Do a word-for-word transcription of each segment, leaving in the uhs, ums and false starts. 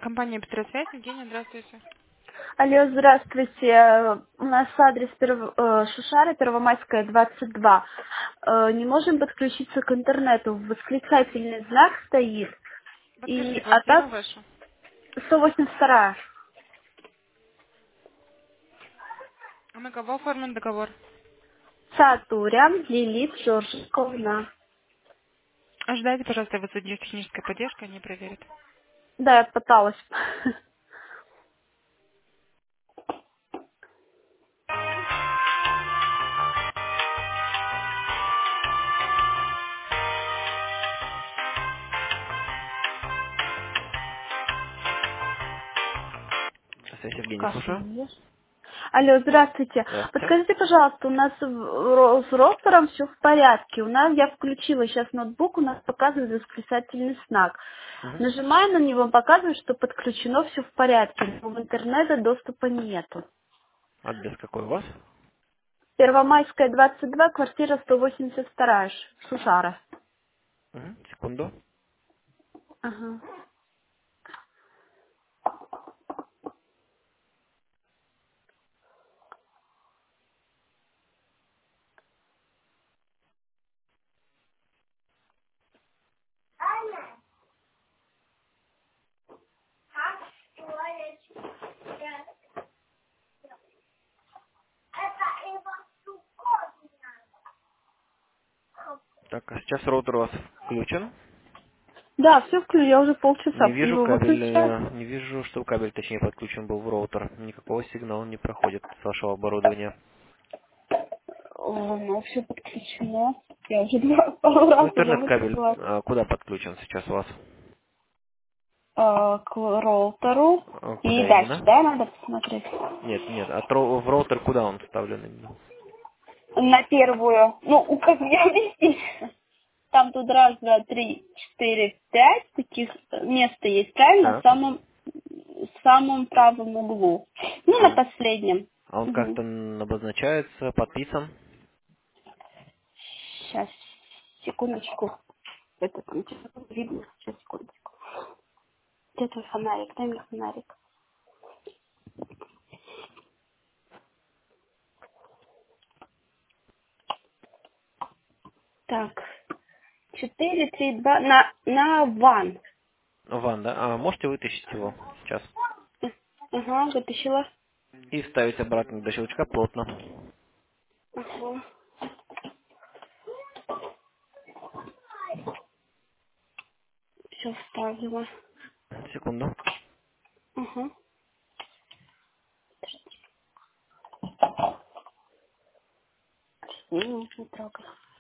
Компания «Петросвязь». Евгения, здравствуйте. Алло, здравствуйте. У нас адрес Перв- э, Шушара, Первомайская, двадцать два. Э, Не можем подключиться к интернету. Восклицательный знак стоит. Подскажите, И, а квартира так ваша? сто восемьдесят два. А на кого оформлен договор? Сатурян, Лилит, Жоржиковна. Ожидайте, пожалуйста, вас идет техническая поддержка, они проверят. Да, я пыталась. Здравствуйте, Евгений, Как слушаю. мне? Алло, здравствуйте. Здравствуйте. Подскажите, пожалуйста, у нас в- ро- с роутером все в порядке. У нас, я включила сейчас ноутбук, у нас показывает восклицательный знак. Мгм. Нажимаю на него, показывает, что подключено все в порядке, но в интернете доступа нету. Адрес какой у вас? Первомайская, двадцать два, квартира сто восемьдесят два, Шушара. Мгм. Секунду. Ага. Так, а сейчас роутер у вас включен. Да, все включено, я уже полчаса Не вижу его кабель, выключаю. э, не вижу, что кабель, точнее, подключен был в роутер. Никакого сигнала не проходит с вашего оборудования. О, ну, все подключено. Я уже два, пару Ну, раз уже интернет-кабель выключила. а, куда подключен сейчас у вас? э, к роутеру. А, И Куда дальше, именно? да, надо посмотреть? Нет, нет, а тро- в роутер куда он вставлен именно? На первую, ну, у- как я объяснить? Там тут раз, два, три, четыре, пять таких места есть, правильно? В Так. самом, в самом правом углу. Ну, А на он, последнем. а он Угу. как-то н- обозначается, подписан? Сейчас, секундочку. Это там что-то видно. Сейчас, секундочку. Где твой фонарик? Дай мне фонарик. Так, четыре, три, два, на, на ван. Ван, да? А можете вытащить его сейчас? Ага, вытащила. И вставить обратно до щелчка плотно. Ага, все вставила. Секунду. Ага. Не, не трогай.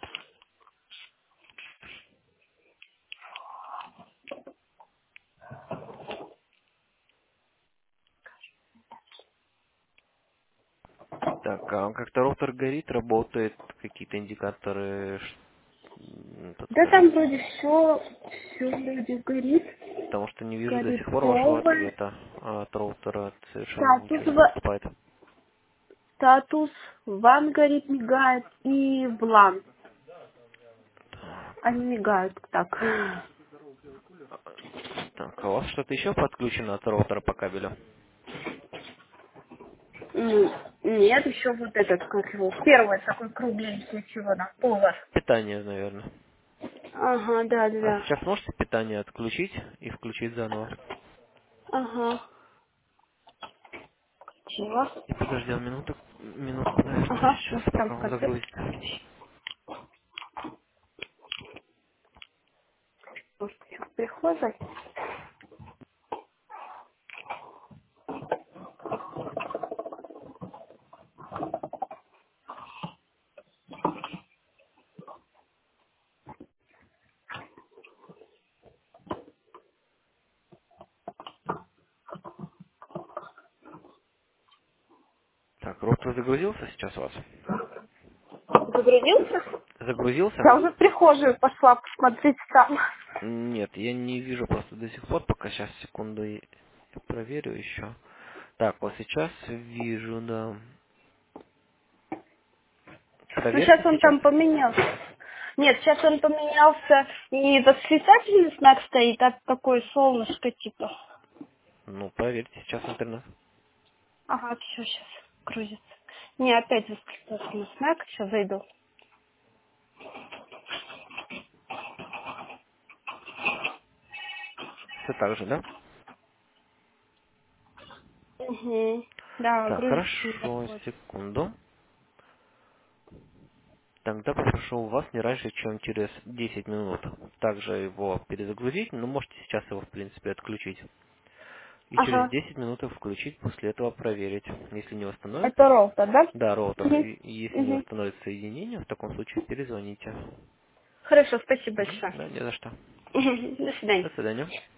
Так, а как-то роутер горит, работает, какие-то индикаторы, ш- м, Да там подскажите. вроде все, все вроде горит. Потому что не вижу до Горит сих пор вашего провод. ответа а от роутера, совершенно Статус, ничего не в- поступает. статус, ван горит, мигает и влан. Они мигают так. Так, а у вас что-то еще подключено от роутера по кабелю? Ну, нет, еще вот этот, как его, первый такой кругленький, чего на повар. Питание, наверное. Ага, да, да, А да. сейчас можете питание отключить и включить заново? Ага. Чего? И подождем минуту, минутку, наверное, Ага, сейчас, вот там пока в он конце. загрузится. Может, еще в прихожей? Так, роутер загрузился сейчас у вас? Загрузился? Загрузился? Я уже в прихожую пошла посмотреть там. Нет, я не вижу просто до сих пор, пока сейчас секунду и проверю еще. Так, вот сейчас вижу, да. Ну, сейчас Проверьте он сейчас. там поменялся. Нет, сейчас он поменялся, и восклицательный знак стоит, а такое солнышко типа. Ну, проверьте сейчас интернет. Ага, все, сейчас грузится. Не, опять восклицательный знак. Сейчас зайду. Все так же, да? Угу. Да, Так, грузится, не хорошо, доходит. секунду. Тогда попрошу у вас не раньше, чем через десять минут также его перезагрузить, но можете сейчас его, в принципе, отключить. И через Ага. десять минут включить, после этого проверить. Если не Это восстановится, роутер, да? да, роутер, Угу. и и если не Угу. восстановится соединение, в таком случае перезвоните. Хорошо, спасибо Мгм. большое. Да, не за что. Мгм. До свидания. До свидания.